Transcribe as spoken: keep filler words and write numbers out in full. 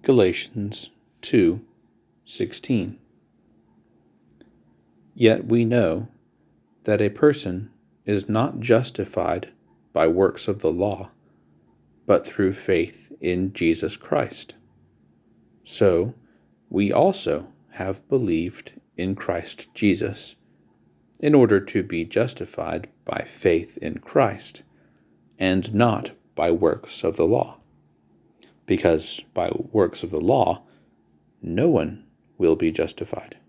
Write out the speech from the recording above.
Galatians two sixteen. Yet we know that a person is not justified by works of the law, but through faith in Jesus Christ. So we also have believed in Christ Jesus, in order to be justified by faith in Christ, and not by works of the law. Because by works of the law, no one will be justified.